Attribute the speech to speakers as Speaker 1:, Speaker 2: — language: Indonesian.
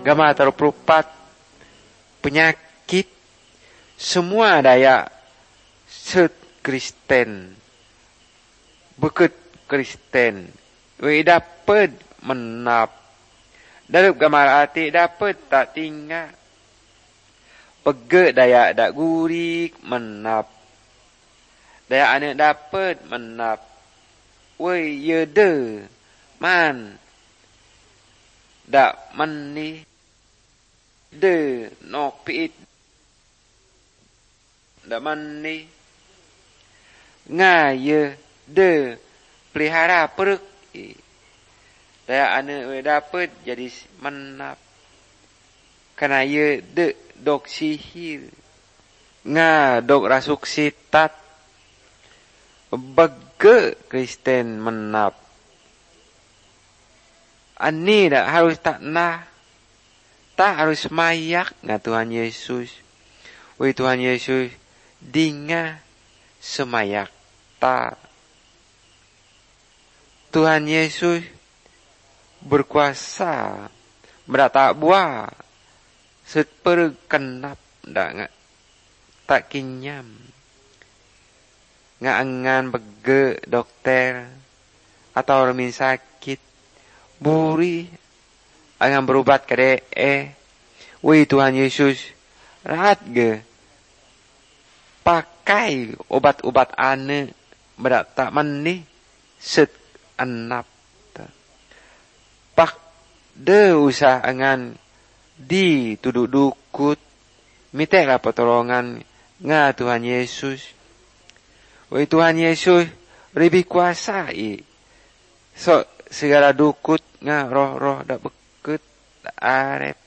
Speaker 1: gama terperupat penyakit semua daya set Kristen beket Kristen we dapat menap dalam gamar ati dapat tak tinggal pege daya dak gurik menap daya anak dapat menap we yede man dak meni de nopit dak meni ngaye de pelihara peruk daya anak we dapat jadi menap karena ye de dok sihir nga dok rasuk sitat bege Kristen menap ani dak harus tak nah tak harus mayak nga Tuhan Yesus woi Tuhan Yesus dinga semayak tak Tuhan Yesus berkuasa berata buah seperkenap dak tak kinyam ngangan bege dokter atau orang sakit buri angan berobat ke woi Tuhan Yesus rahat ge pakai obat-obat ane berat tak meni set enap pak de usah angan di tuduk dukut minta pertolongan nga Tuhan Yesus woi Tuhan Yesus lebih kuasai so segala dukut nga roh-roh dak beket dak arep